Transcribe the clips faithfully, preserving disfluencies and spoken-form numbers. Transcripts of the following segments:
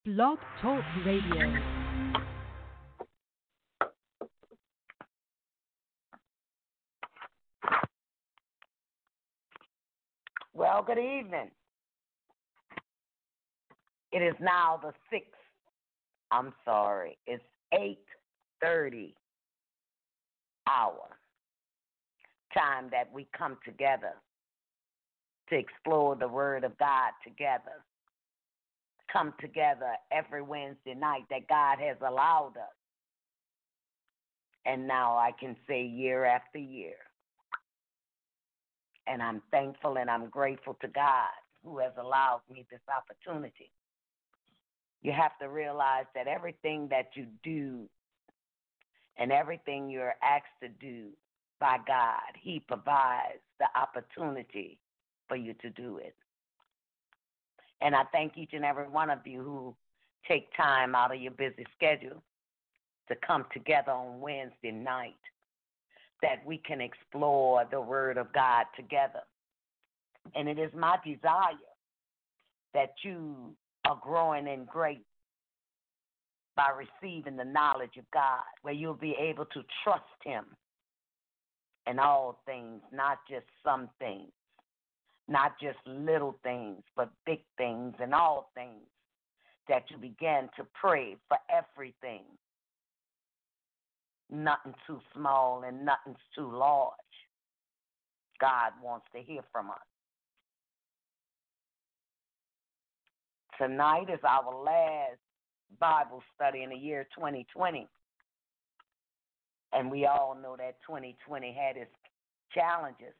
Blog Talk Radio. Well, good evening. It is now the sixth. I'm sorry. It's eight thirty hour. Time that we come together to explore the Word of God together. Come together every Wednesday night that God has allowed us. And now I can say year after year. And I'm thankful and I'm grateful to God who has allowed me this opportunity. You have to realize that everything that you do and everything you're asked to do by God, He provides the opportunity for you to do it. And I thank each and every one of you who take time out of your busy schedule to come together on Wednesday night, that we can explore the Word of God together. And it is my desire that you are growing in grace by receiving the knowledge of God, where you'll be able to trust Him in all things, not just some things, not just little things, but big things and all things, that you begin to pray for everything. Nothing too small and nothing's too large. God wants to hear from us. Tonight is our last Bible study in the year twenty twenty. And we all know that twenty twenty had its challenges.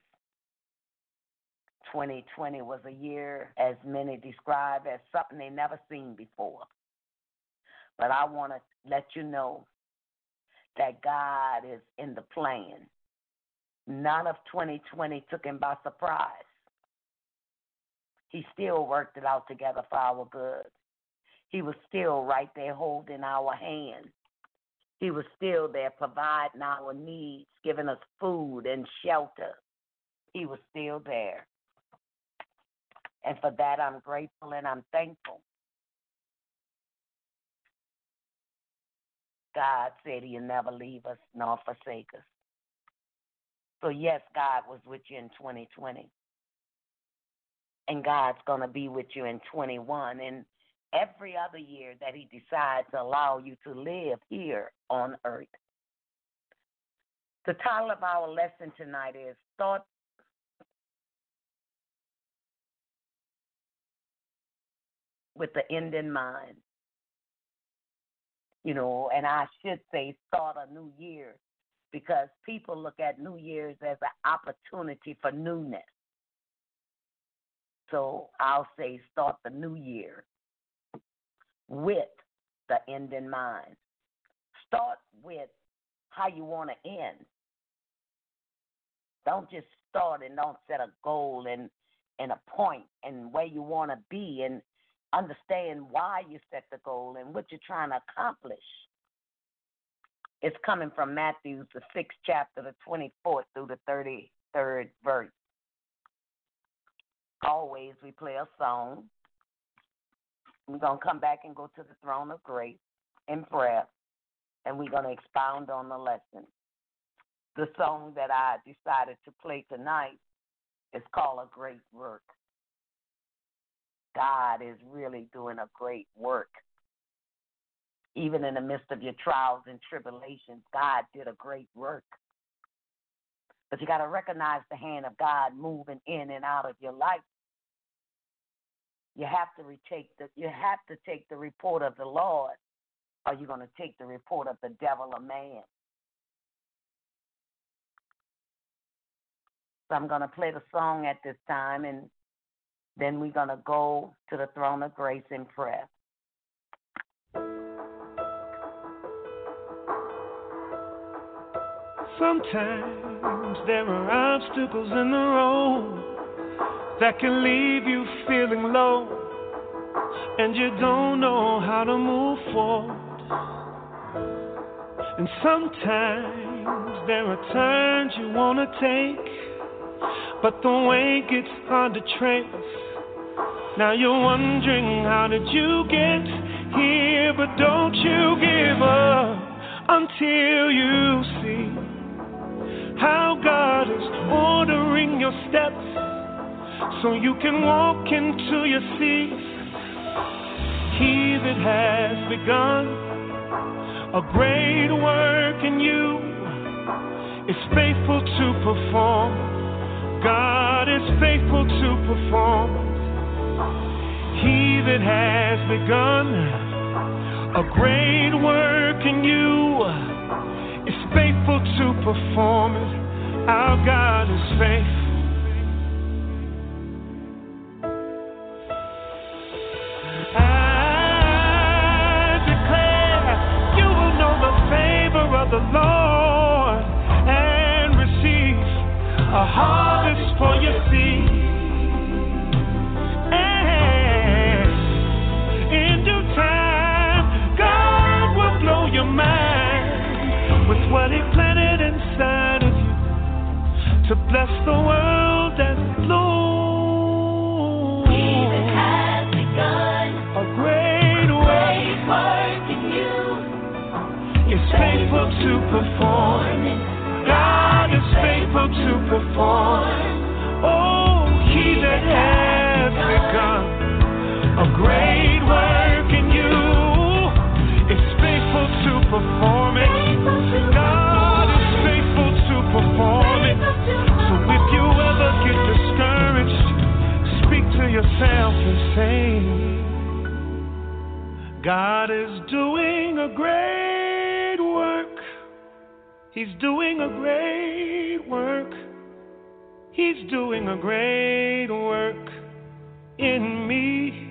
twenty twenty was a year, as many describe, as something they never seen before. But I want to let you know that God is in the plan. None of twenty twenty took Him by surprise. He still worked it out together for our good. He was still right there holding our hand. He was still there providing our needs, giving us food and shelter. He was still there. And for that, I'm grateful and I'm thankful. God said He'll never leave us nor forsake us. So, yes, God was with you in twenty twenty. And God's going to be with you in twenty-one and every other year that He decides to allow you to live here on earth. The title of our lesson tonight is Thought with the End in Mind. You know, and I should say start a new year, because people look at New Year's as an opportunity for newness. So I'll say start the new year with the end in mind. Start with how you want to end. Don't just start and don't set a goal and, and a point and where you want to be, and understand why you set the goal and what you're trying to accomplish. It's coming from Matthew, the sixth chapter, the twenty-fourth through the thirty-third verse. Always we play a song. We're going to come back and go to the throne of grace in prayer, and we're going to expound on the lesson. The song that I decided to play tonight is called A Great Work. God is really doing a great work. Even in the midst of your trials and tribulations, God did a great work. But you got to recognize the hand of God moving in and out of your life. You have to retake the you have to take the report of the Lord, or you're going to take the report of the devil or man. So I'm going to play the song at this time, and then we're going to go to the throne of grace in prayer. Sometimes there are obstacles in the road that can leave you feeling low, and you don't know how to move forward. And sometimes there are turns you want to take, but the way gets hard to trace. Now you're wondering, how did you get fear, but don't you give up until you see how God is ordering your steps so you can walk into your seat. He that has begun a great work in you is faithful to perform. God is faithful to perform. He that has begun a great work in you is faithful to perform it. Our God is faithful. I declare you will know the favor of the Lord and receive a harvest for your seed. And in due time, God will blow your mind with what He planted inside of you to bless the world and bloom. He that has begun A great work great work in you is faithful to perform. God is faithful to perform. Oh, He that has begun a great work in you is faithful to perform it. God is faithful to perform it. So if you ever get discouraged, speak to yourself and say, God is doing a great work. He's doing a great work. He's doing a great work in me.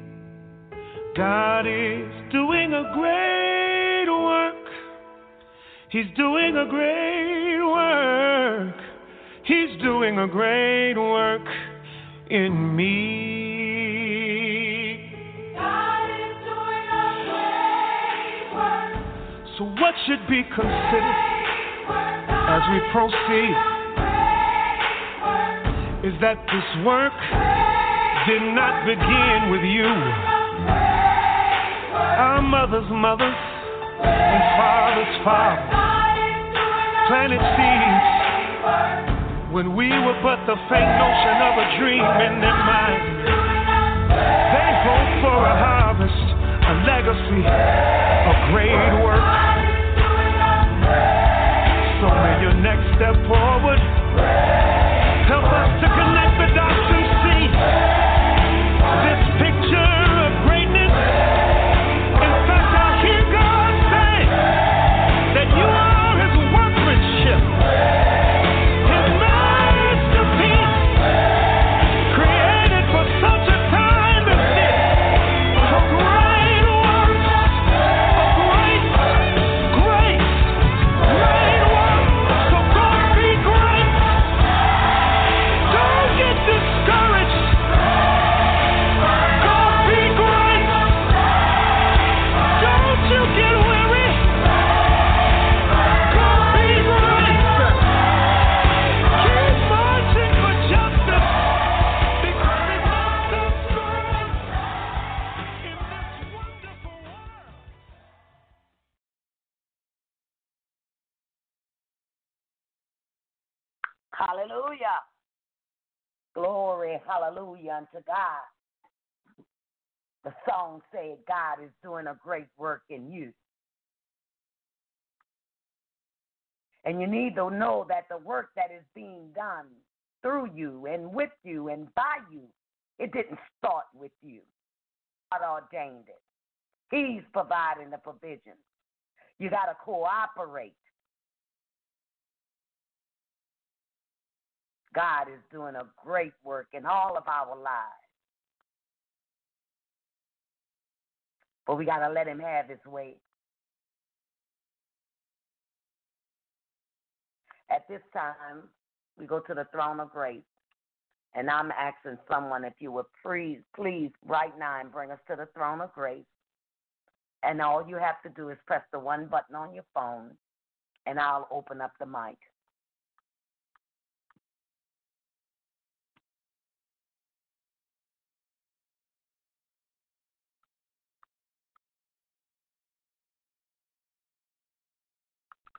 God is doing a great work. He's doing a great work. He's doing a great work in me. God is doing a great work. So what should be considered as we proceed is that this work did not begin with you. Our mothers' mothers and fathers' fathers planted seeds when we were but the faint notion of a dream in their mind. They hoped for a harvest, a legacy, a great work. So may your next step forward help us to connect the dots and see this picture of greatness. In fact, I hear God say that you are His workmanship, His masterpiece, created for such a time as this. A great work, a great, great, great work. So God be great. Don't get discouraged. God be great. Don't you get weary. God be great. Keep marching for justice because it must come through in this wonderful world. Hallelujah. Glory, hallelujah unto God. The song said God is doing a great work in you. And you need to know that the work that is being done through you and with you and by you, it didn't start with you. God ordained it. He's providing the provisions. You got to cooperate. God is doing a great work in all of our lives. But we got to let Him have His way. At this time, we go to the throne of grace. And I'm asking someone if you would please, please, right now, and bring us to the throne of grace. And all you have to do is press the one button on your phone, and I'll open up the mic.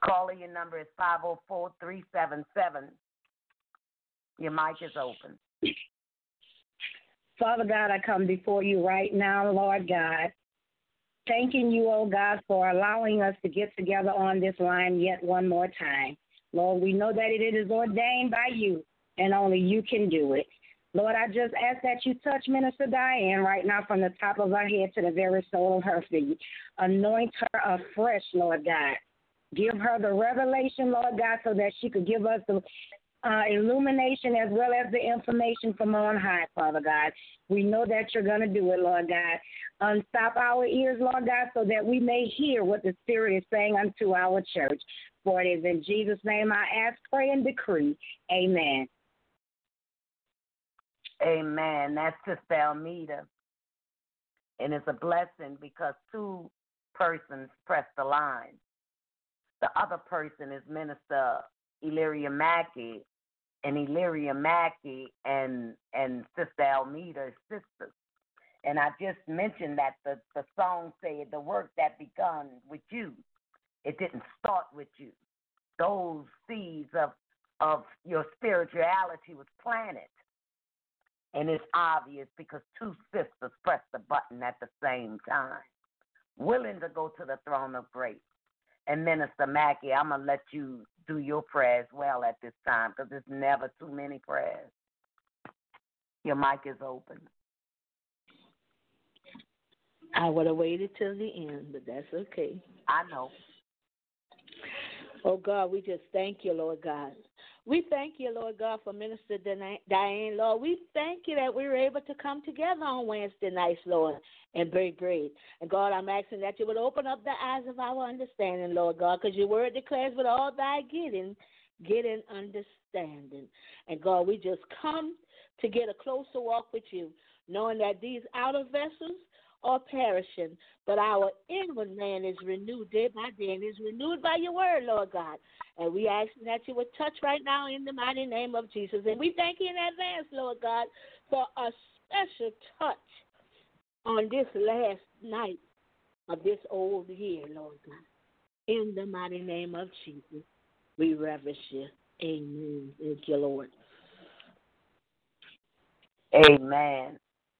Caller, your number is five oh four, three seven seven. Your mic is open. Father God, I come before you right now, Lord God, thanking you, oh God, for allowing us to get together on this line yet one more time. Lord, we know that it is ordained by you, and only you can do it. Lord, I just ask that you touch Minister Diane right now from the top of her head to the very sole of her feet. Anoint her afresh, Lord God. Give her the revelation, Lord God, so that she could give us the uh, illumination as well as the information from on high, Father God. We know that you're going to do it, Lord God. Unstop our ears, Lord God, so that we may hear what the Spirit is saying unto our church. For it is in Jesus' name I ask, pray, and decree. Amen. Amen. That's Sister Almeida. And it's a blessing because two persons press the line. The other person is Minister Illyria Mackey, and Illyria Mackey and and Sister Almeida are sisters. And I just mentioned that the, the song said, the work that begun with you, it didn't start with you. Those seeds of, of your spirituality was planted. And it's obvious because two sisters pressed the button at the same time, willing to go to the throne of grace. And Minister Mackey, I'm going to let you do your prayer as well at this time because there's never too many prayers. Your mic is open. I would have waited till the end, but that's okay. I know. Oh, God, we just thank you, Lord God. We thank you, Lord God, for Minister Diane, Lord. We thank you that we were able to come together on Wednesday nights, Lord, and break bread. And, God, I'm asking that you would open up the eyes of our understanding, Lord God, because your word declares with all thy getting, getting understanding. And, God, we just come to get a closer walk with you, knowing that these outer vessels are perishing, but our inward man is renewed day by day and is renewed by your word, Lord God. And we ask that you would touch right now in the mighty name of Jesus. And we thank you in advance, Lord God, for a special touch on this last night of this old year, Lord God. In the mighty name of Jesus, we reverence you. Amen. Thank you, Lord. Amen.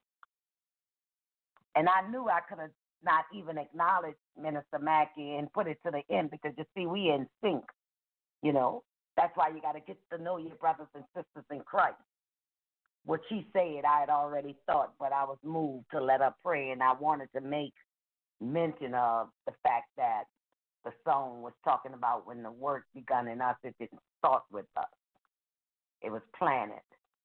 And I knew I could have not even acknowledged Minister Mackey and put it to the end because, you see, we in sync, you know. That's why you got to get to know your brothers and sisters in Christ. What she said, I had already thought, but I was moved to let her pray, and I wanted to make mention of the fact that the song was talking about when the work begun in us, it didn't start with us. It was planted.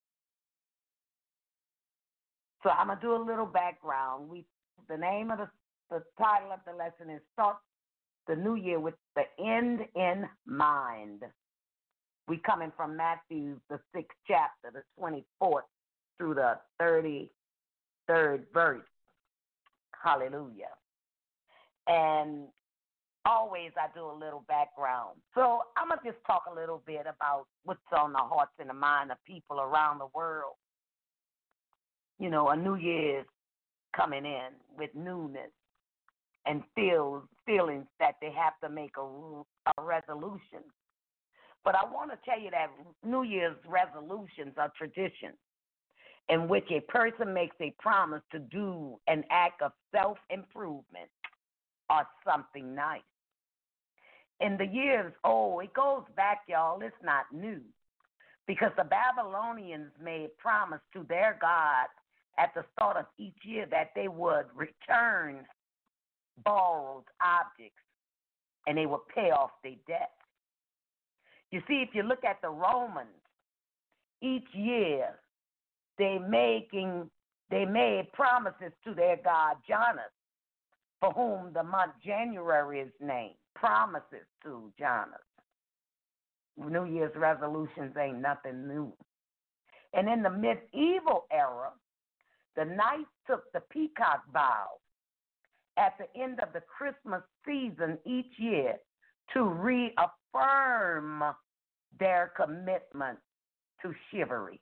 So I'm going to do a little background. We, the name of the, the title of the lesson is Start the New Year with the End in Mind. We coming from Matthew, the sixth chapter, the twenty-fourth through the thirty-third verse. Hallelujah. And always I do a little background. So I'm going to just talk a little bit about what's on the hearts and the mind of people around the world. You know, a new year is coming in with newness and feels, feelings that they have to make a, a resolution. But I want to tell you that New Year's resolutions are traditions in which a person makes a promise to do an act of self-improvement or something nice. In the years, oh, it goes back, y'all. It's not new. Because the Babylonians made promise to their God at the start of each year that they would return borrowed objects and they would pay off their debt. You see, if you look at the Romans, each year they making they made promises to their god Janus, for whom the month January is named. Promises to Janus. New Year's resolutions ain't nothing new. And in the medieval era, the knights took the peacock vow at the end of the Christmas season each year to reaffirm their commitment to chivalry.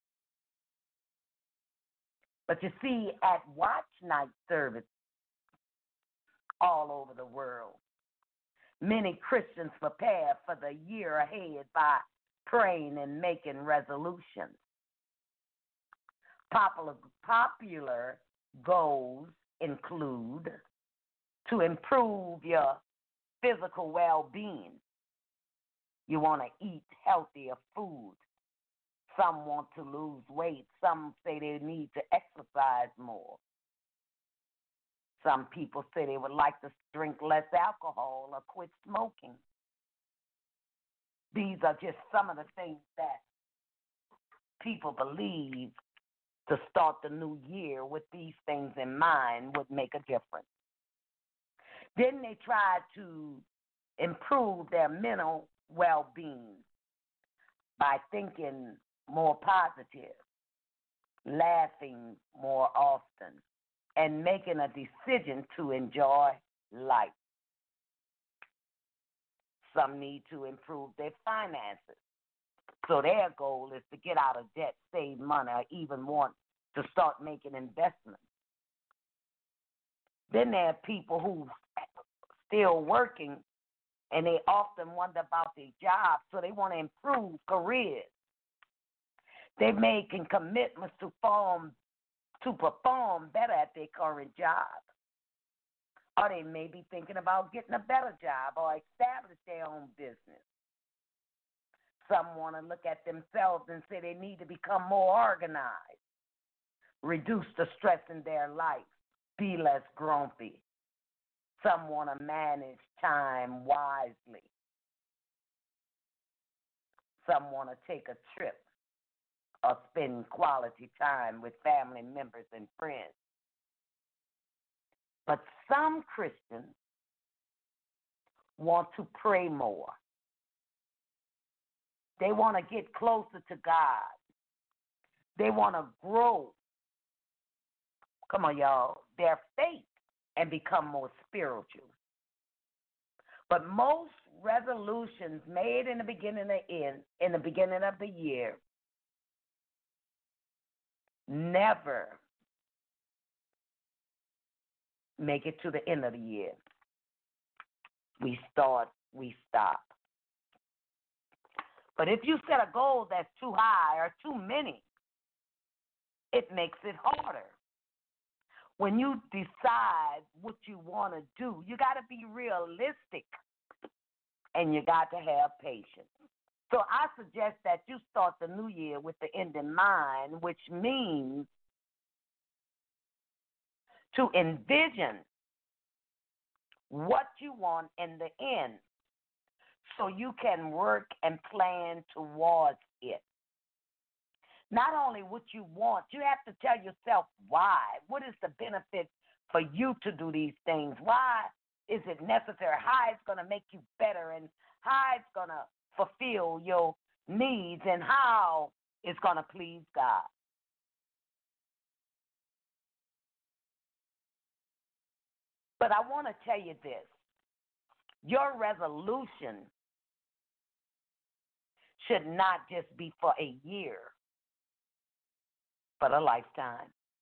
But you see, at watch night service all over the world, Many Christians prepare for the year ahead by praying and making resolutions. Popular, popular goals include to improve your physical well-being. You want to eat healthier food. Some want to lose weight. Some say they need to exercise more. Some people say they would like to drink less alcohol or quit smoking. These are just some of the things that people believe to start the new year with these things in mind would make a difference. Then they try to improve their mental well-being by thinking more positive, laughing more often, and making a decision to enjoy life. Some need to improve their finances. So their goal is to get out of debt, save money, or even want to start making investments. Then there are people who still working, and they often wonder about their jobs, so they want to improve careers. They're making commitments to form to perform better at their current job. Or they may be thinking about getting a better job or establish their own business. Some want to look at themselves and say they need to become more organized, reduce the stress in their life, be less grumpy. Some want to manage time wisely. Some want to take a trip or spend quality time with family members and friends. But some Christians want to pray more. They want to get closer to God. They want to grow, come on, y'all, their faith and become more spiritual. But most resolutions made in the beginning of in, in the beginning of the year never make it to the end of the year. We start, we stop. But if you set a goal that's too high or too many, it makes it harder. When you decide what you want to do, you got to be realistic and you got to have patience. So I suggest that you start the new year with the end in mind, which means to envision what you want in the end so you can work and plan towards it. Not only what you want, you have to tell yourself why. What is the benefit for you to do these things? Why is it necessary? How it's going to make you better, and how it's going to fulfill your needs, and how it's going to please God. But I want to tell you this. Your resolution should not just be for a year, but a lifetime.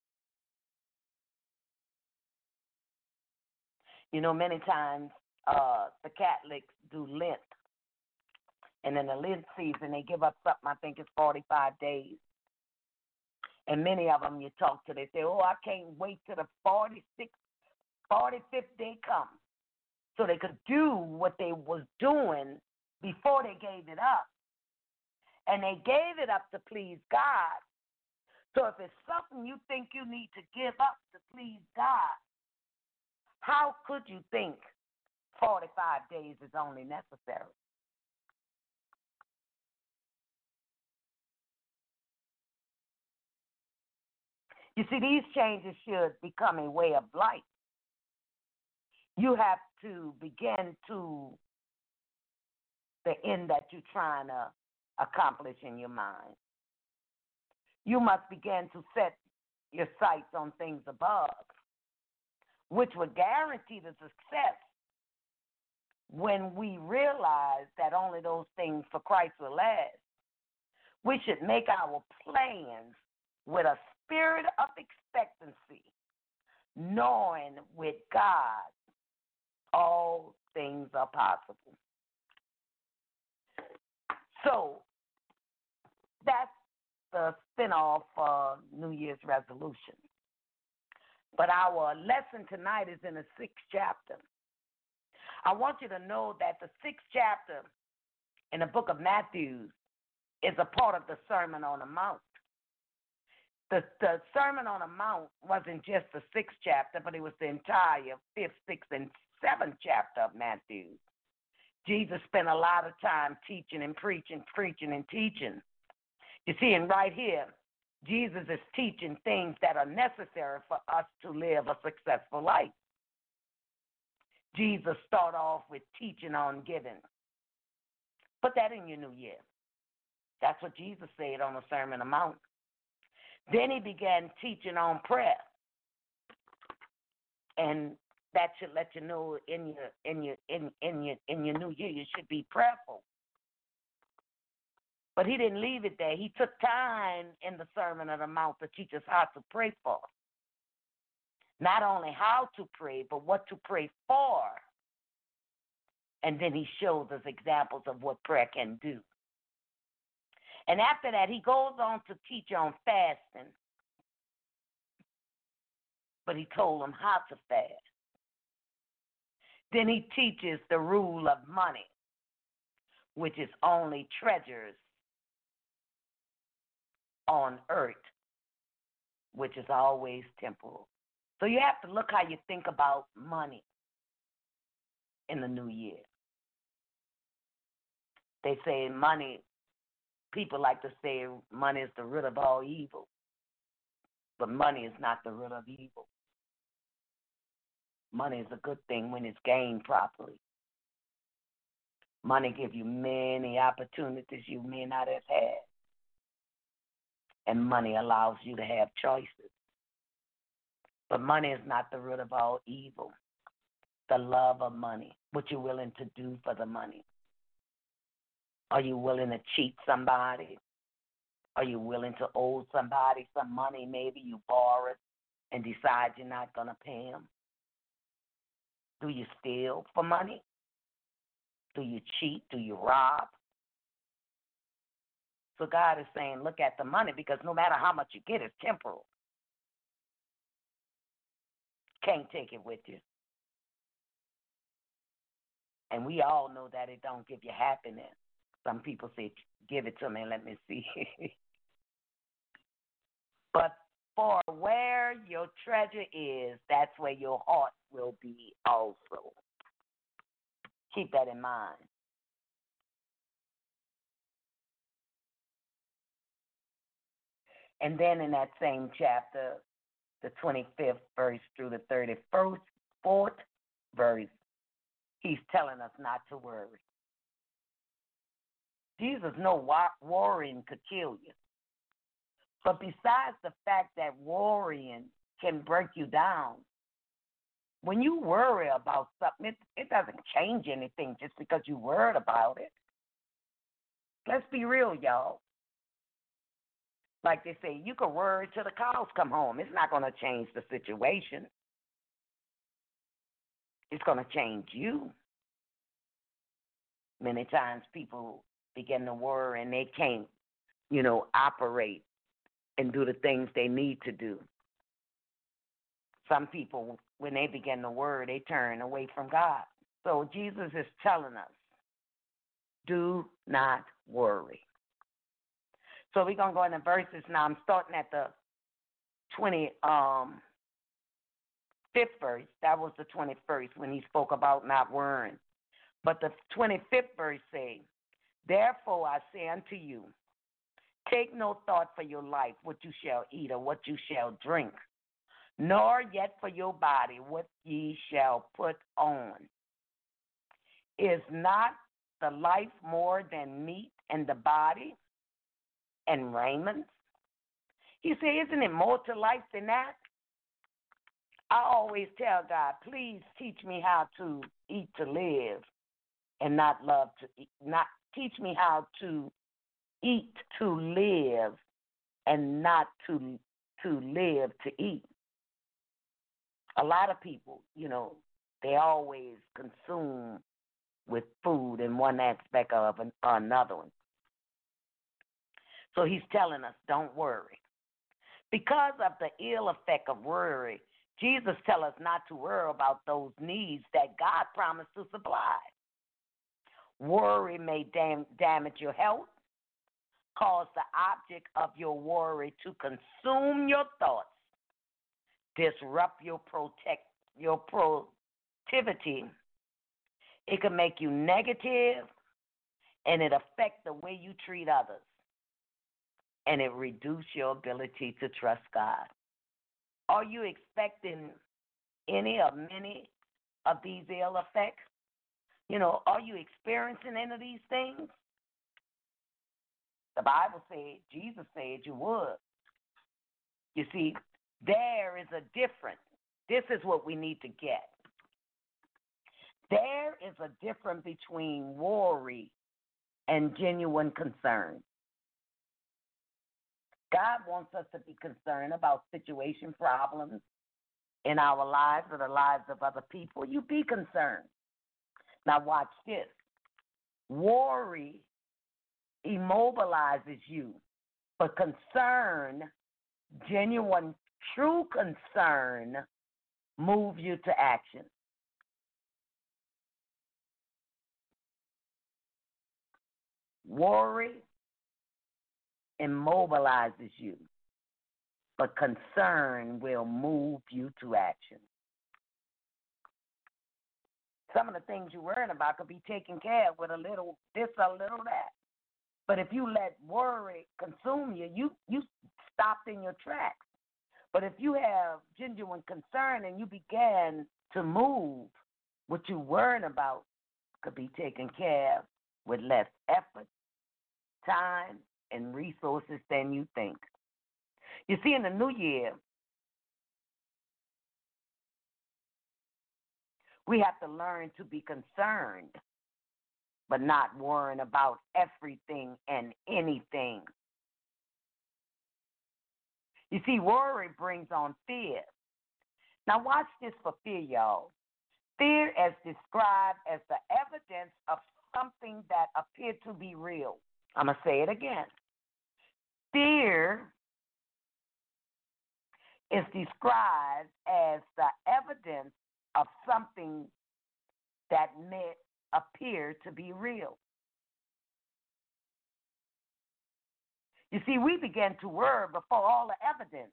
You know, many times uh, the Catholics do Lent. And in the Lent season, they give up something, I think it's forty-five days. And many of them you talk to, they say, oh, I can't wait till the forty-sixth, forty-fifth day comes. So they could do what they was doing before they gave it up. And they gave it up to please God. So if it's something you think you need to give up to please God, how could you think forty-five days is only necessary? You see, these changes should become a way of life. You have to begin to the end that you're trying to accomplish in your mind. You must begin to set your sights on things above, which would guarantee the success when we realize that only those things for Christ will last. We should make our plans with a spirit of expectancy, knowing with God all things are possible. So that's the spinoff for New Year's resolution. But our lesson tonight is in the sixth chapter. I want you to know that the sixth chapter in the book of Matthew is a part of the Sermon on the Mount. The, the Sermon on the Mount wasn't just the sixth chapter, but it was the entire fifth, sixth, and seventh chapter of Matthew. Jesus spent a lot of time teaching and preaching, preaching and teaching. You see, and right here, Jesus is teaching things that are necessary for us to live a successful life. Jesus started off with teaching on giving. Put that in your new year. That's what Jesus said on the Sermon on the Mount. Then he began teaching on prayer. And that should let you know in your in your in, in your in your new year you should be prayerful. But he didn't leave it there. He took time in the Sermon on the Mount to teach us how to pray for. Not only how to pray, but what to pray for. And then he shows us examples of what prayer can do. And after that, he goes on to teach on fasting. But he told them how to fast. Then he teaches the rule of money, which is only treasures on earth, which is always temporal. So you have to look how you think about money in the new year. They say money, people like to say money is the root of all evil. But money is not the root of evil. Money is a good thing when it's gained properly. Money gives you many opportunities you may not have had. And money allows you to have choices. But money is not the root of all evil. The love of money, what you're willing to do for the money. Are you willing to cheat somebody? Are you willing to owe somebody some money? Maybe you borrow it and decide you're not going to pay them. Do you steal for money? Do you cheat? Do you rob? So God is saying, look at the money, because no matter how much you get, it's temporal. Can't take it with you. And we all know that it don't give you happiness. Some people say, give it to me and let me see. But for where your treasure is, that's where your heart will be also. Keep that in mind. And then in that same chapter, the twenty-fifth verse through the thirty-first, fourth verse, he's telling us not to worry. Jesus knows worrying could kill you. But besides the fact that worrying can break you down, when you worry about something, it, it doesn't change anything just because you worried about it. Let's be real, y'all. Like they say, you can worry till the cows come home. It's not going to change the situation. It's going to change you. Many times people begin to worry and they can't, you know, operate and do the things they need to do. Some people, when they begin to worry, they turn away from God. So Jesus is telling us, do not worry. So we're going to go into verses now. I'm starting at the twenty-fifth verse. That was the twenty-first when he spoke about not worrying. But the twenty-fifth verse says, therefore I say unto you, take no thought for your life, what you shall eat or what you shall drink, nor yet for your body what ye shall put on. Is not the life more than meat, and the body and raiment? He said, isn't it more to life than that? I always tell God, please teach me how to eat to live and not love to eat. Not teach me how to eat to live and not to to live to eat. A lot of people, you know, They always consume with food in one aspect of an, or another one. So he's telling us, don't worry. Because of the ill effect of worry, Jesus tells us not to worry about those needs that God promised to supply. Worry may dam- damage your health, cause the object of your worry to consume your thoughts, disrupt your protect your productivity. It can make you negative, and it affects the way you treat others, and it reduces your ability to trust God. Are you expecting any or many of these ill effects? You know, are you experiencing any of these things? The Bible said, Jesus said you would. You see, there is a difference. This is what we need to get. There is a difference between worry and genuine concern. God wants us to be concerned about situation problems in our lives or the lives of other people. You be concerned. Now watch this. Worry immobilizes you, but concern, genuine, true concern, moves you to action. Worry immobilizes you, but concern will move you to action. Some of the things you're worrying about could be taken care of with a little this, a little that. But if you let worry consume you, you, you stopped in your tracks. But if you have genuine concern and you begin to move, what you're worrying about could be taken care of with less effort, time, and resources than you think. You see, in the new year, we have to learn to be concerned, but not worrying about everything and anything. You see, worry brings on fear. Now watch this for fear, y'all. Fear as described as the evidence of something that appeared to be real. I'm going to say it again. Fear is described as the evidence of something that may appear to be real. You see, we begin to worry before all the evidence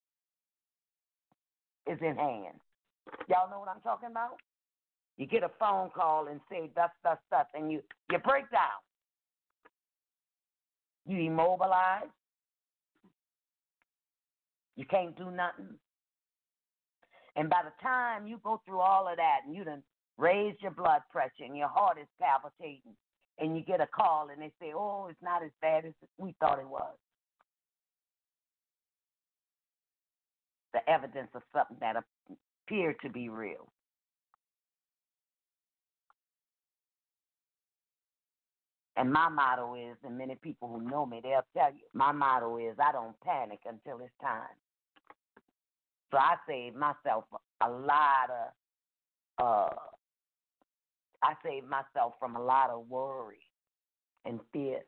is in hand. Y'all know what I'm talking about? You get a phone call and say, thus, thus, thus, and you, you break down. You immobilize. You can't do nothing. And by the time you go through all of that and you done raised your blood pressure and your heart is palpitating and you get a call and they say, oh, it's not as bad as we thought it was. The evidence of something that appeared to be real. And my motto is, and many people who know me, they'll tell you, my motto is I don't panic until it's time. So I save myself a lot of, uh, I save myself from a lot of worry and fear.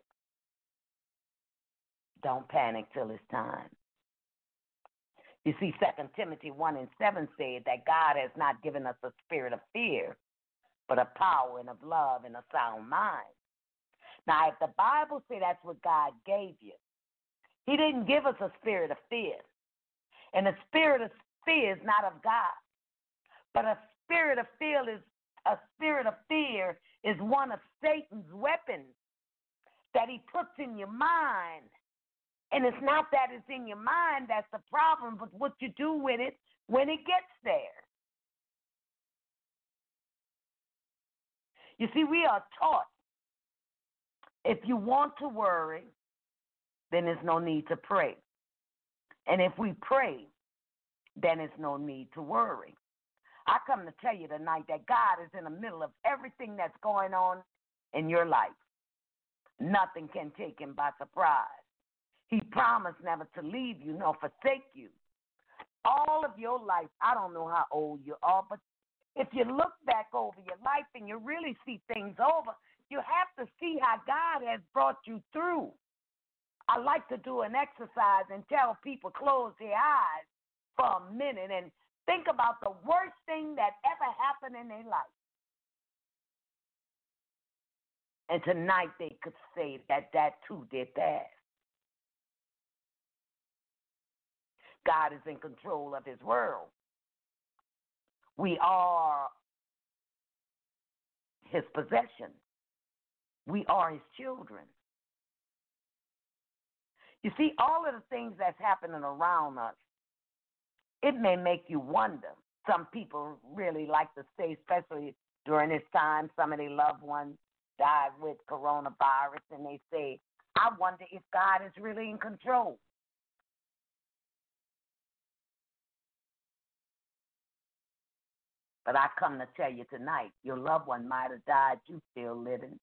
Don't panic till it's time. You see, Second Timothy one and seven said that God has not given us a spirit of fear, but of power and of love and a sound mind. Now, if the Bible says that's what God gave you, he didn't give us a spirit of fear. And a spirit of fear is not of God. But a spirit of fear is a spirit of fear is one of Satan's weapons that he puts in your mind. And it's not that it's in your mind that's the problem, but what you do with it when it gets there. You see, we are taught if you want to worry, then there's no need to pray. And if we pray, then there's no need to worry. I come to tell you tonight that God is in the middle of everything that's going on in your life. Nothing can take him by surprise. He promised never to leave you nor forsake you. All of your life, I don't know how old you are, but If you look back over your life and you really see things over, you have to see how God has brought you through. I like to do an exercise and tell people close their eyes for a minute and think about the worst thing that ever happened in their life. And tonight they could say that that too did pass. God is in control of his world. We are his possession. We are his children. You see, all of the things that's happening around us, it may make you wonder. Some people really like to say, especially during this time, some of their loved ones died with coronavirus, and they say, I wonder if God is really in control. But I come to tell you tonight, your loved one might have died, you still living.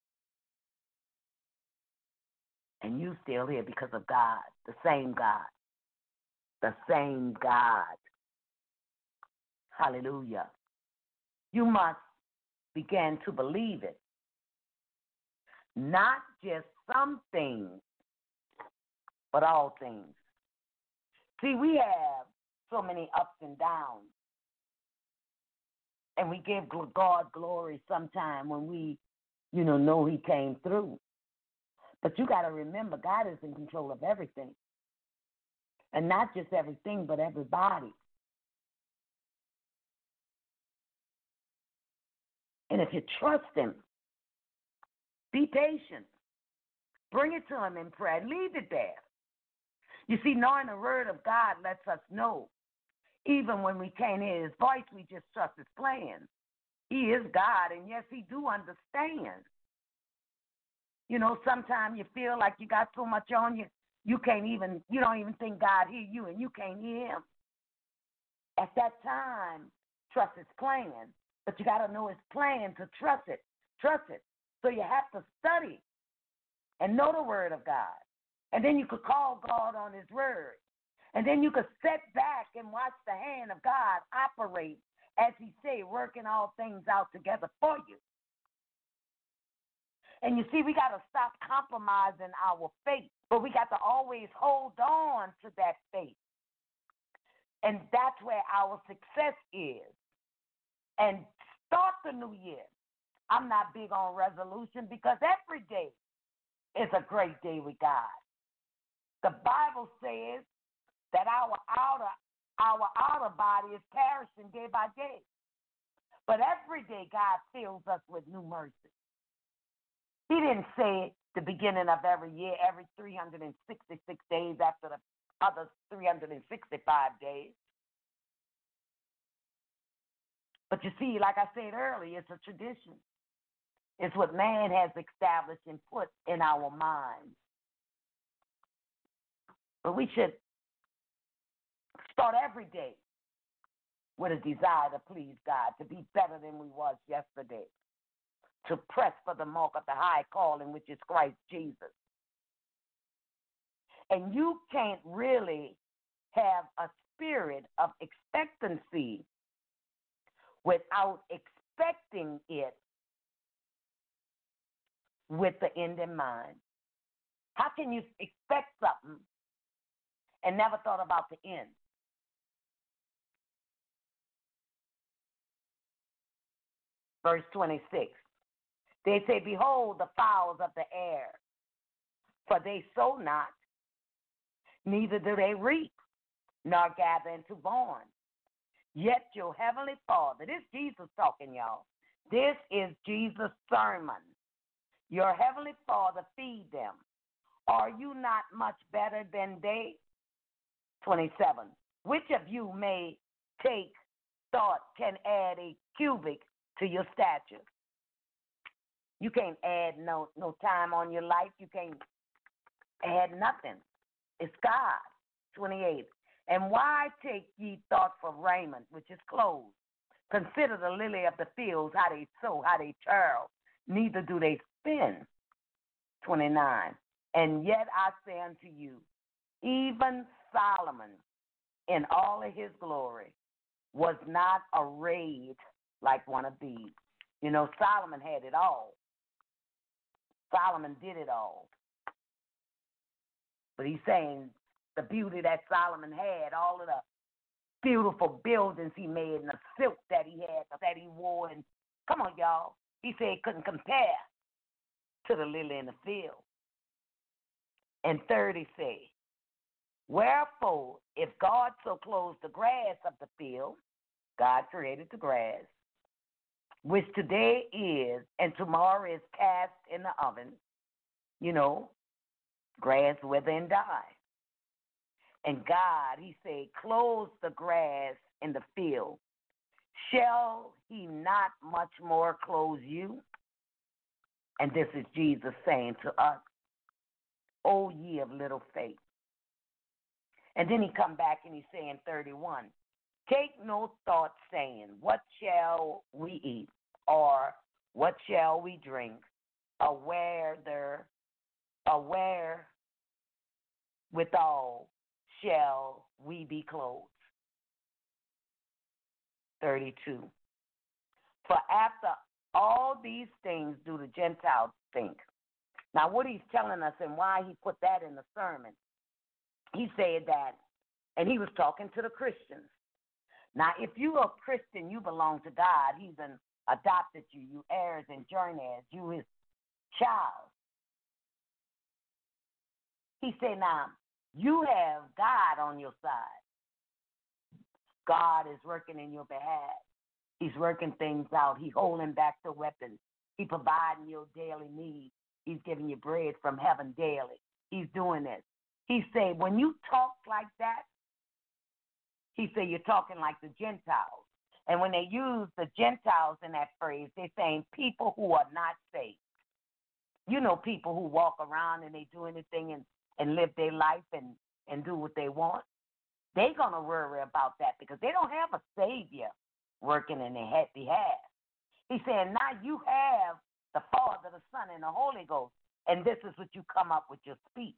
And you still here because of God, the same God, the same God. Hallelujah. You must begin to believe it. Not just some things, but all things. See, we have so many ups and downs. And we give God glory sometime when we, you know, know he came through. But you got to remember, God is in control of everything. And not just everything, but everybody. And if you trust him, be patient. Bring it to him in prayer. Leave it there. You see, knowing the word of God lets us know, even when we can't hear his voice, we just trust his plan. He is God, and yes, he do understand. You know, sometimes you feel like you got so much on you, you can't even, you don't even think God hear you, and you can't hear him. At that time, trust his plan, but you got to know his plan to trust it. Trust it. So you have to study and know the word of God. And then you could call God on his word. And then you could sit back and watch the hand of God operate, as he say, working all things out together for you. And you see, we got to stop compromising our faith, but we got to always hold on to that faith. And that's where our success is. And start the new year. I'm not big on resolution because every day is a great day with God. The Bible says that our outer our outer body is perishing day by day. But every day God fills us with new mercy. He didn't say the beginning of every year, every three hundred sixty-six days after the other three hundred sixty-five days. But you see, like I said earlier, it's a tradition. It's what man has established and put in our minds. But we should start every day with a desire to please God, to be better than we was yesterday, to press for the mark of the high calling, which is Christ Jesus. And you can't really have a spirit of expectancy without expecting it with the end in mind. How can you expect something and never thought about the end? Verse twenty-six, they say, behold the fowls of the air, for they sow not, neither do they reap, nor gather into barn. Yet your heavenly Father, this is Jesus talking, y'all. This is Jesus' sermon. Your heavenly Father feed them. Are you not much better than they? twenty-seven, which of you may take thought can add a cubit to your stature? You can't add no, no time on your life. You can't add nothing. It's God. twenty-eight, and why take ye thought for raiment, which is clothes? Consider the lily of the fields, how they sow, how they toil, neither do they spin. twenty-nine, and yet I say unto you, even Solomon in all of his glory was not arrayed like one of these. You know, Solomon had it all. Solomon did it all. But he's saying the beauty that Solomon had, all of the beautiful buildings he made and the silk that he had, that he wore. And come on, y'all. He said he couldn't compare to the lily in the field. And thirty said, wherefore, if God so clothes the grass of the field, God created the grass, which today is and tomorrow is cast in the oven, you know, grass wither and die. And God, he said, clothes the grass in the field. Shall he not much more clothe you? And this is Jesus saying to us, O ye of little faith. And then he come back and he's saying thirty-one, take no thought saying, what shall we eat? Or what shall we drink? Or whether, or where withal shall we be clothed? thirty-two. For after all these things do the Gentiles think. Now, what he's telling us and why he put that in the sermon, he said that, and he was talking to the Christians. Now, if you're a Christian, you belong to God. He's an adopted you, you heirs and joint heirs, you his child. He said, now, you have God on your side. God is working in your behalf. He's working things out. He's holding back the weapons. He's providing your daily needs. He's giving you bread from heaven daily. He's doing this. He said, when you talk like that, he said, you're talking like the Gentiles. And when they use the Gentiles in that phrase, they're saying people who are not saved. You know, people who walk around and they do anything and, and live their life and, and do what they want. They're going to worry about that because they don't have a Savior working in their behalf. He's saying, now you have the Father, the Son, and the Holy Ghost, and this is what you come up with your speech.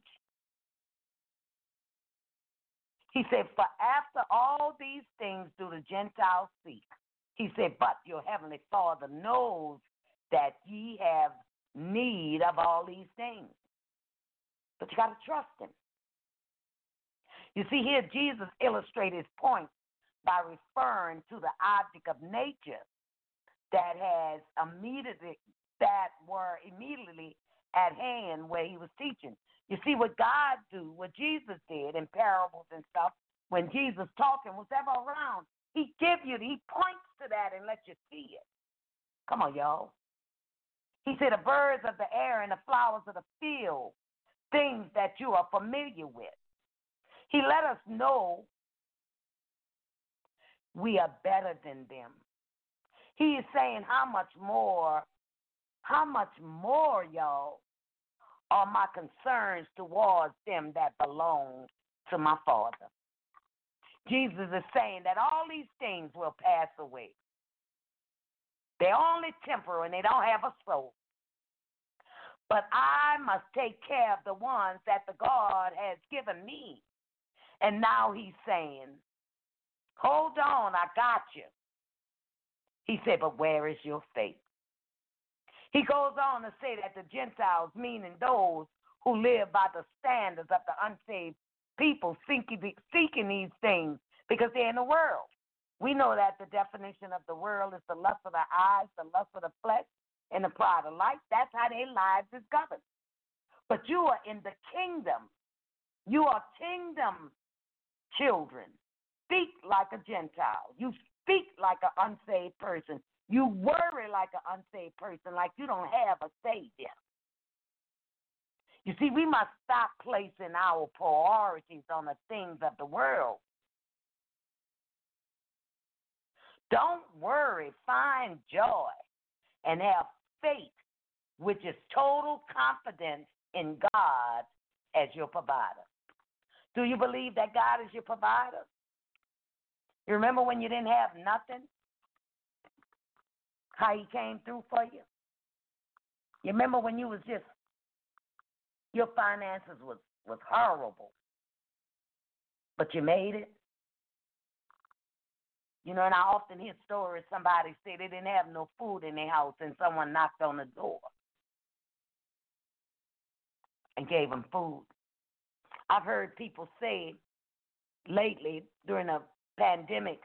He said, for after all these things do the Gentiles seek. He said, but your heavenly Father knows that ye have need of all these things. But you got to trust him. You see, here Jesus illustrated his point by referring to the object of nature that has immediately that were immediately at hand where he was teaching. You see, what God do, what Jesus did in parables and stuff, when Jesus talking was ever around, he give you, he points to that and lets you see it. Come on, y'all. He said, the birds of the air and the flowers of the field, things that you are familiar with. He let us know we are better than them. He is saying how much more, how much more, y'all, are my concerns towards them that belong to my Father. Jesus is saying that all these things will pass away. They're only temporal and they don't have a soul. But I must take care of the ones that the God has given me. And now he's saying, hold on, I got you. He said, but where is your faith? He goes on to say that the Gentiles, meaning those who live by the standards of the unsaved people, seeking, seeking these things because they're in the world. We know that the definition of the world is the lust of the eyes, the lust of the flesh, and the pride of life. That's how their lives is governed. But you are in the kingdom. You are kingdom children. Speak like a Gentile. You speak like an unsaved person. You worry like an unsaved person, like you don't have a Savior. You see, we must stop placing our priorities on the things of the world. Don't worry. Find joy and have faith, which is total confidence in God as your provider. Do you believe that God is your provider? You remember when you didn't have nothing? How he came through for you? You remember when you was just, your finances was, was horrible, but you made it? You know, and I often hear stories, somebody say they didn't have no food in their house and someone knocked on the door and gave them food. I've heard people say lately during a pandemic,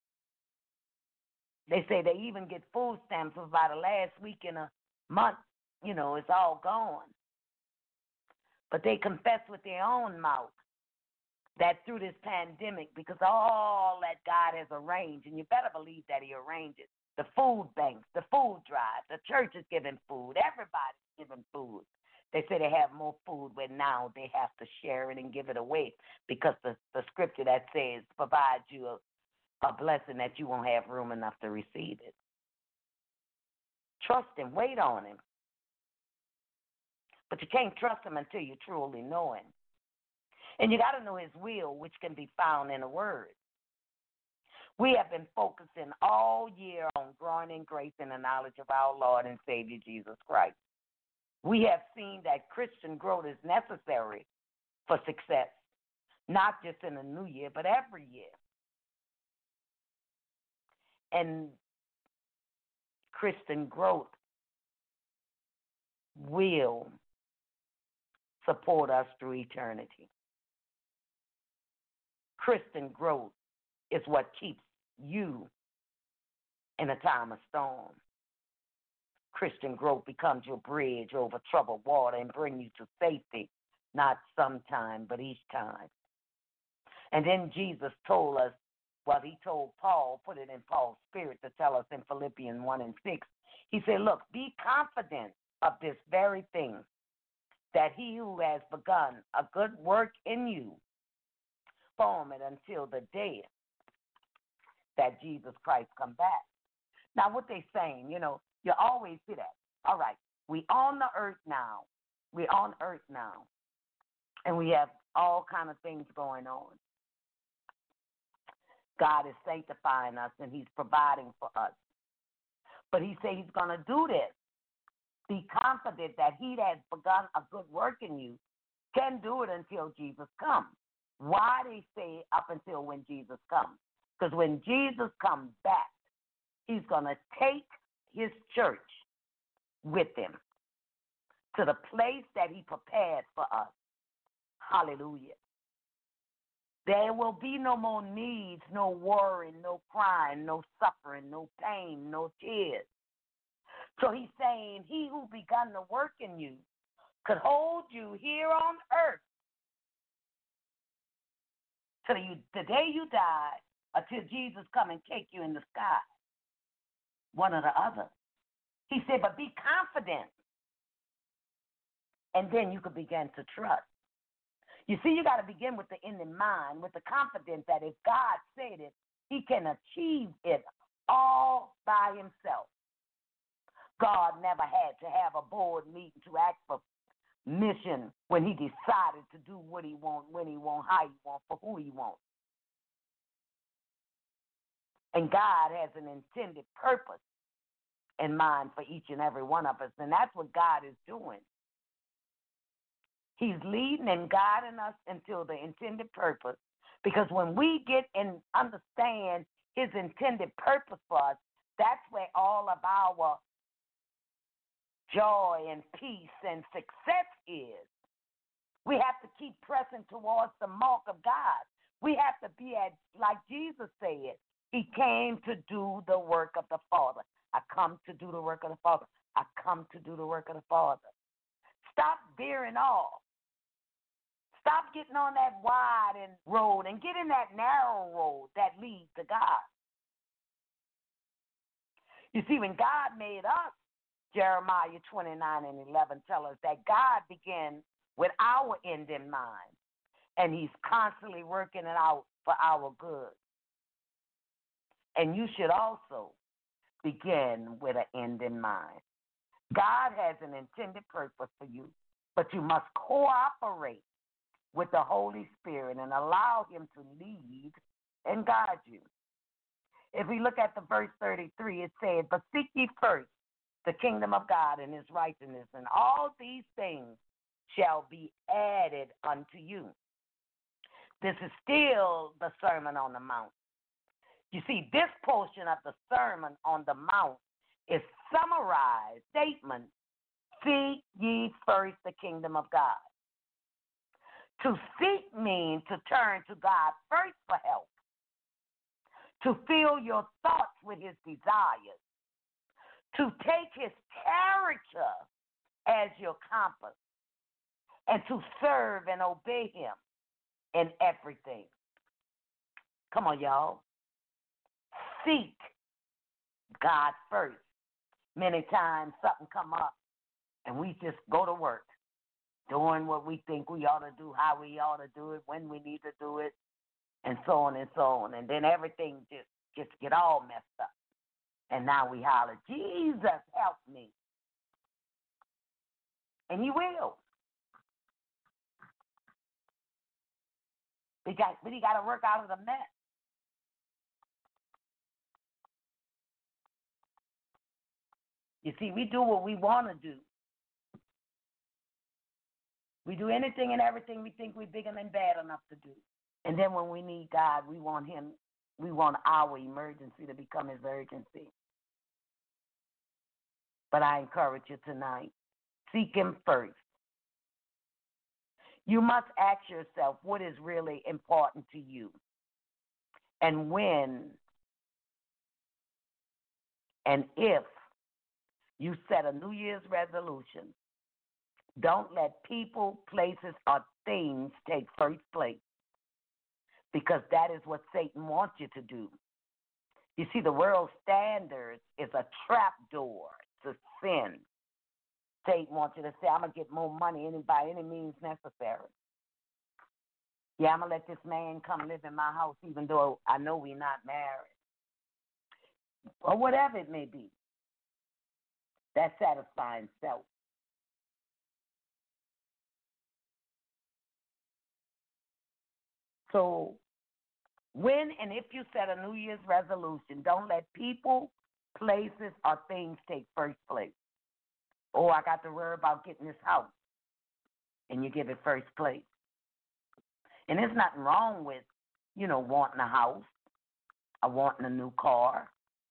they say they even get food stamps for about the last week in a month. You know, it's all gone. But they confess with their own mouth that through this pandemic, because all that God has arranged, and you better believe that he arranges, the food banks, the food drive, the church is giving food, everybody's giving food. They say they have more food, but now they have to share it and give it away because the, the scripture that says provides you a, a blessing that you won't have room enough to receive it. Trust him, wait on him. But you can't trust him until you truly know him. And you got to know his will, which can be found in a word. We have been focusing all year on growing in grace and the knowledge of our Lord and Savior Jesus Christ. We have seen that Christian growth is necessary for success, not just in the new year, but every year. And Christian growth will support us through eternity. Christian growth is what keeps you in a time of storm. Christian growth becomes your bridge over troubled water and bring you to safety, not sometime, but each time. And then Jesus told us, well, he told Paul, put it in Paul's spirit to tell us in Philippians one and six. He said, look, be confident of this very thing, that he who has begun a good work in you, perform it until the day that Jesus Christ come back. Now, what they saying, you know, you always see that. All right, we on the earth now. We're on earth now, and we have all kind of things going on. God is sanctifying us, and he's providing for us. But he said he's going to do this. Be confident that he that has begun a good work in you can do it until Jesus comes. Why they say up until when Jesus comes? Because when Jesus comes back, he's going to take his church with him to the place that he prepared for us. Hallelujah. There will be no more needs, no worrying, no crying, no suffering, no pain, no tears. So he's saying he who begun to work in you could hold you here on earth till you, the day you die, until Jesus come and take you in the sky. One or the other. He said, but be confident. And then you could begin to trust. You see, you got to begin with the end in mind, with the confidence that if God said it, he can achieve it all by himself. God never had to have a board meeting to ask for mission when he decided to do what he wants, when he wants, how he wants, for who he wants. And God has an intended purpose in mind for each and every one of us, and that's what God is doing. He's leading and guiding us until the intended purpose, because when we get and understand his intended purpose for us, that's where all of our joy and peace and success is. We have to keep pressing towards the mark of God. We have to be at, like Jesus said, he came to do the work of the Father. I come to do the work of the Father. I come to do the work of the Father. Stop veering off. Stop getting on that wide and road and get in that narrow road that leads to God. You see, when God made us, Jeremiah twenty-nine and eleven tell us that God began with our end in mind, and he's constantly working it out for our good. And you should also begin with an end in mind. God has an intended purpose for you, but you must cooperate with the Holy Spirit and allow him to lead and guide you. If we look at the verse thirty-three, it says, but seek ye first the kingdom of God and his righteousness, and all these things shall be added unto you. This is still the Sermon on the Mount. You see, this portion of the Sermon on the Mount is summarized statement, seek ye first the kingdom of God. To seek means to turn to God first for help, to fill your thoughts with his desires, to take his character as your compass, and to serve and obey him in everything. Come on, y'all. Seek God first. Many times something come up and we just go to work doing what we think we ought to do, how we ought to do it, when we need to do it, and so on and so on. And then everything just just get all messed up. And now we holler, Jesus, help me. And he will. But he got, but he got to work out of the mess. You see, we do what we want to do. We do anything and everything we think we're big and bad enough to do. And then when we need God, we want him, we want our emergency to become his urgency. But I encourage you tonight, seek him first. You must ask yourself what is really important to you. And when and if you set a New Year's resolution, don't let people, places, or things take first place, because that is what Satan wants you to do. You see, the world's standard is a trap door to sin. Satan wants you to say, I'm going to get more money any, by any means necessary. Yeah, I'm going to let this man come live in my house even though I know we're not married. Or whatever it may be. That's satisfying self. So when and if you set a New Year's resolution, don't let people, places, or things take first place. Oh, I got to worry about getting this house. And you give it first place. And there's nothing wrong with, you know, wanting a house or wanting a new car.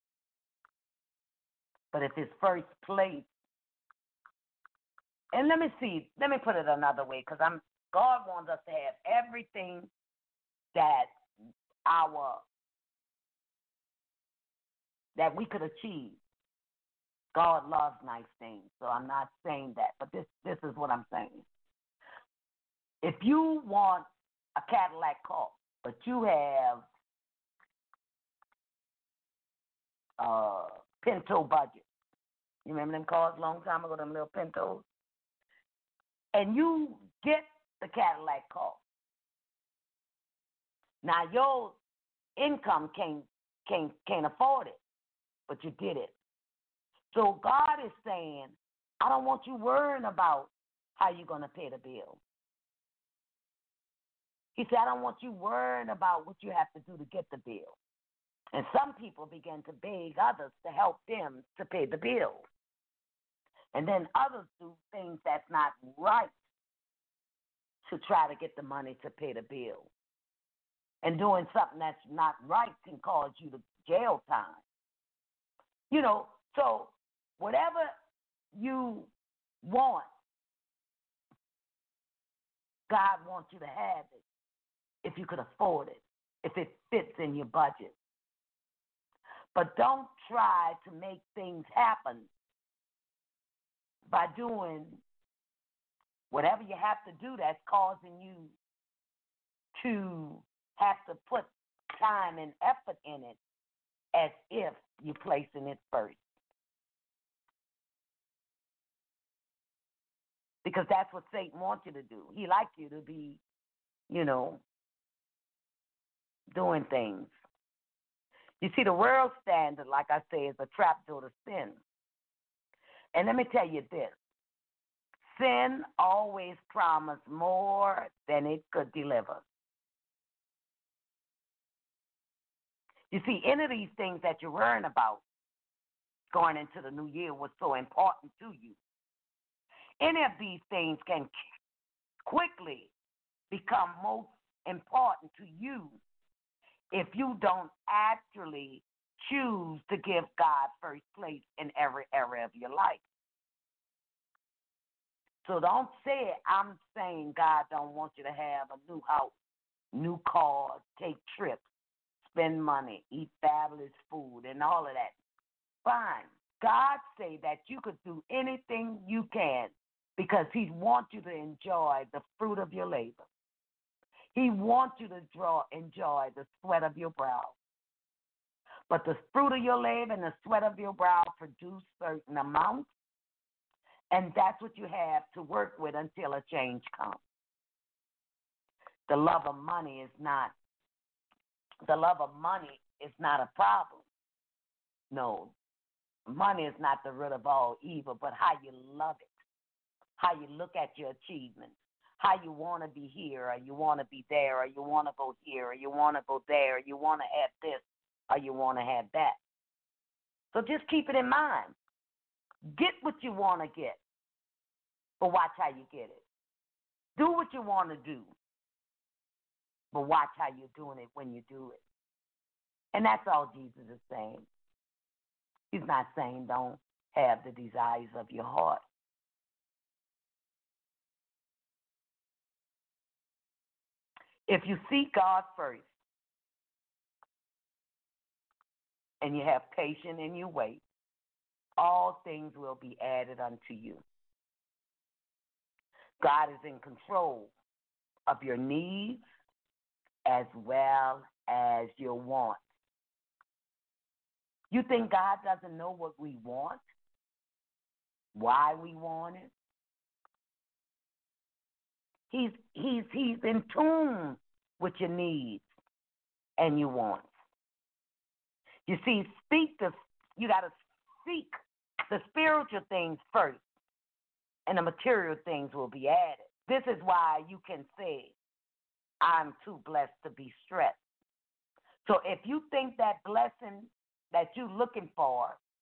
But if it's first place, and let me see, let me put it another way, because I'm God wants us to have everything that our that we could achieve. God loves nice things, so I'm not saying that, but this this is what I'm saying. If you want a Cadillac car, but you have uh Pinto budget. You remember them cars a long time ago, them little Pintos? And you get the Cadillac car. Now your income can't can't can't afford it, but you get it. So God is saying, I don't want you worrying about how you're gonna pay the bill. He said, I don't want you worrying about what you have to do to get the bill. And some people begin to beg others to help them to pay the bill. And then others do things that's not right to try to get the money to pay the bill. And doing something that's not right can cause you to jail time. You know, so whatever you want, God wants you to have it if you could afford it, if it fits in your budget. But don't try to make things happen by doing whatever you have to do that's causing you to have to put time and effort in it as if you're placing it first. Because that's what Satan wants you to do. He likes you to be, you know, doing things. You see, the world standard, like I say, is a trapdoor to sin. And let me tell you this. Sin always promised more than it could deliver. You see, any of these things that you're worrying about going into the new year was so important to you. Any of these things can quickly become most important to you if you don't actually choose to give God first place in every area of your life. So don't say I'm saying God don't want you to have a new house, new cars, take trips, spend money, eat fabulous food, and all of that. Fine. God say that you could do anything you can because he wants you to enjoy the fruit of your labor. He wants you to draw, enjoy the sweat of your brow. But the fruit of your labor and the sweat of your brow produce certain amounts, and that's what you have to work with until a change comes. The love of money is not, the love of money is not a problem. No, money is not the root of all evil, but how you love it, how you look at your achievements, how you want to be here, or you want to be there, or you want to go here, or you want to go there, or you want to have this, or you want to have that. So just keep it in mind. Get what you want to get, but watch how you get it. Do what you want to do, but watch how you're doing it when you do it. And that's all Jesus is saying. He's not saying don't have the desires of your heart. If you seek God first and you have patience and you wait, all things will be added unto you. God is in control of your needs as well as your wants. You think God doesn't know what we want? Why we want it? He's he's he's in tune with your needs and your wants. You see, speak the you gotta seek the spiritual things first, and the material things will be added. This is why you can say, I'm too blessed to be stressed. So if you think that blessing that you're looking for,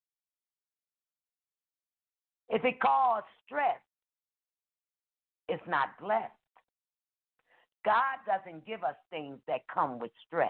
if it causes stress, it's not blessed. God doesn't give us things that come with stress.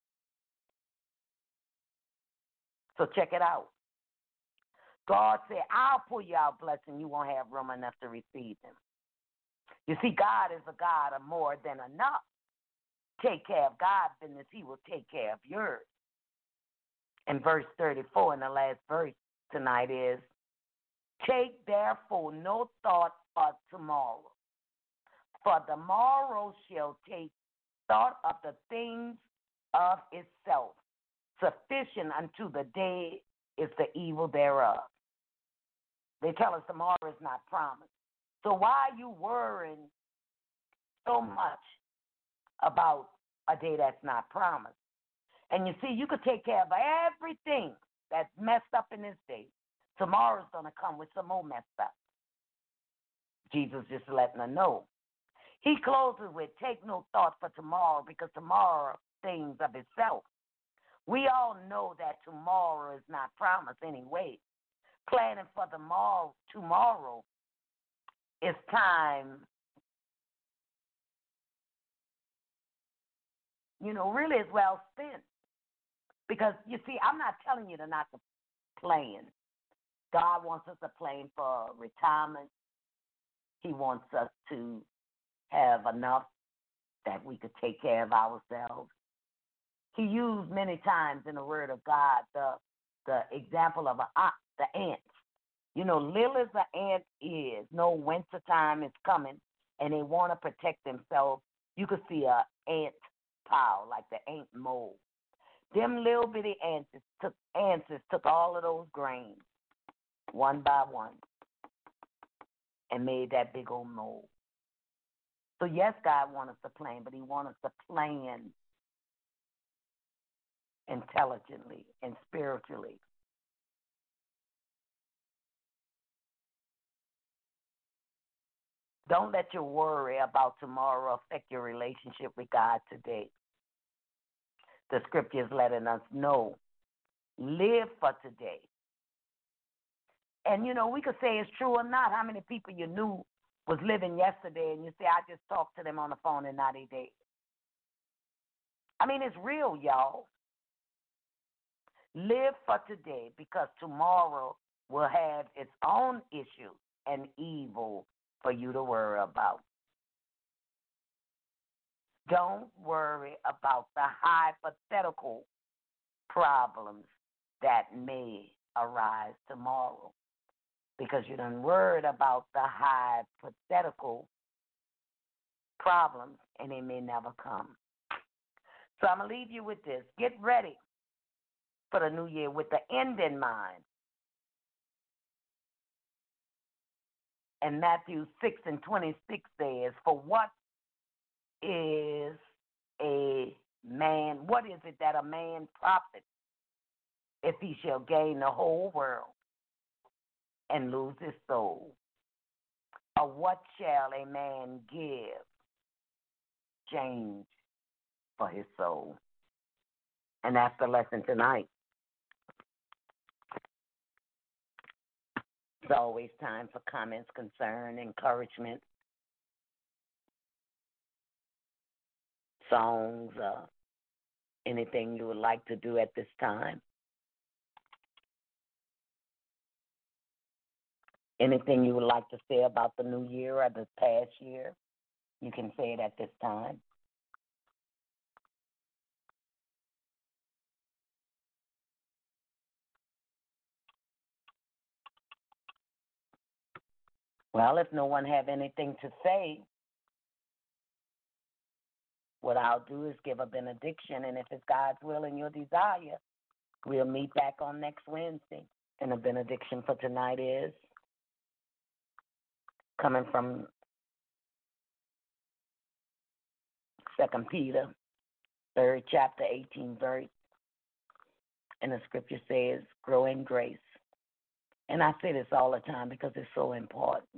So check it out. God said, I'll pull you out blessing. You won't have room enough to receive them. You see, God is a God of more than enough. Take care of God's business. He will take care of yours. And verse thirty-four in the last verse tonight is, take therefore no thought for tomorrow, for the morrow shall take thought of the things of itself. Sufficient unto the day is the evil thereof. They tell us tomorrow is not promised. So why are you worrying so much about a day that's not promised? And you see, you could take care of everything that's messed up in this day. Tomorrow's going to come with some more messed up. Jesus just letting her know. He closes with, take no thought for tomorrow, because tomorrow things of itself. We all know that tomorrow is not promised anyway. Planning for the tomorrow, tomorrow is time, you know, really is well spent. Because, you see, I'm not telling you to not to plan. God wants us to plan for retirement. He wants us to have enough that we could take care of ourselves. He used many times in the Word of God the the example of a ox, the ants. You know, little as the ant is, no winter time is coming, and they want to protect themselves. You could see a ant pile, like the ant mold. Them little bitty ants took ants took all of those grains, one by one, and made that big old mold. So yes, God wants us to plan, but He wants us to plan intelligently and spiritually. Don't let your worry about tomorrow affect your relationship with God today. The scripture is letting us know, live for today. And, you know, we could say it's true or not. How many people you knew was living yesterday and you say, I just talked to them on the phone and now they dead? I mean, it's real, y'all. Live for today because tomorrow will have its own issues and evil for you to worry about. Don't worry about the hypothetical problems that may arise tomorrow because you done worried about the hypothetical problems and they may never come. So I'm going to leave you with this. Get ready for the new year with the end in mind. And Matthew six and twenty-six says, for what is a man, what is it that a man profits if he shall gain the whole world and lose his soul? Or what shall a man give change for his soul? And that's the lesson tonight. It's always time for comments, concern, encouragement, songs, uh, anything you would like to do at this time. Anything you would like to say about the new year or the past year, you can say it at this time. Well, if no one have anything to say, what I'll do is give a benediction, and if it's God's will and your desire, we'll meet back on next Wednesday. And the benediction for tonight is coming from Second Peter, third chapter, eighteenth verse. And the scripture says, grow in grace. And I say this all the time because it's so important.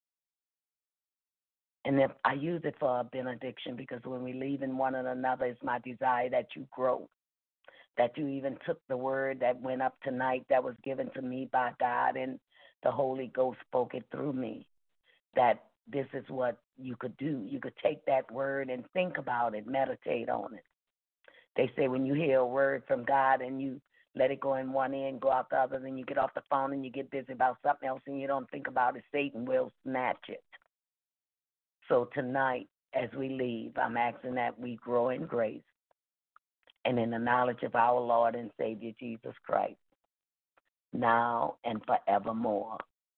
And if I use it for a benediction because when we leave in one another, it's my desire that you grow, that you even took the word that went up tonight that was given to me by God and the Holy Ghost spoke it through me, that this is what you could do. You could take that word and think about it, meditate on it. They say when you hear a word from God and you let it go in one ear and go out the other, then you get off the phone and you get busy about something else and you don't think about it, Satan will snatch it. So tonight, as we leave, I'm asking that we grow in grace and in the knowledge of our Lord and Savior Jesus Christ, now and forevermore.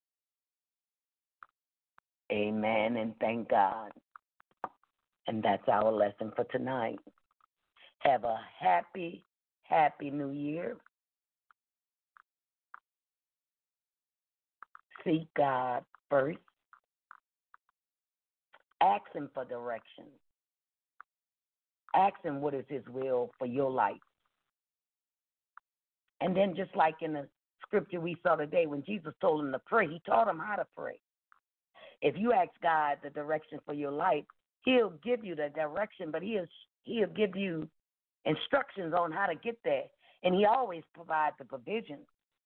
Amen, and thank God. And that's our lesson for tonight. Have a happy, happy new year. Seek God first. Ask Him for direction. Ask Him what is His will for your life. And then just like in the scripture we saw today, when Jesus told him to pray, He taught him how to pray. If you ask God the direction for your life, He'll give you the direction, but He'll, he'll give you instructions on how to get there. And He always provides the provision.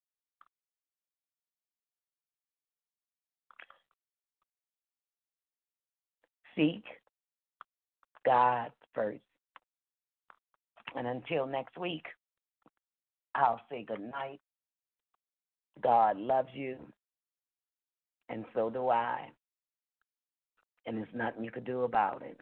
Seek God first. And until next week, I'll say good night. God loves you, and so do I. And there's nothing you could do about it.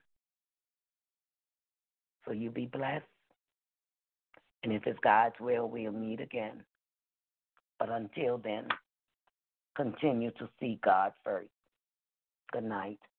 So you be blessed. And if it's God's will, we'll meet again. But until then, continue to seek God first. Good night.